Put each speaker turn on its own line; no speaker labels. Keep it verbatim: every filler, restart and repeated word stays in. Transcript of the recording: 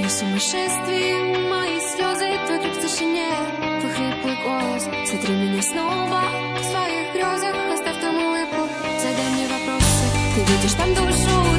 в сумасшествии мои слезы, твой крик в тишине, твой хриплый голос. Сотри меня снова в своих грезах, оставь там улыбку, задай мне вопросы. Ты видишь там душу,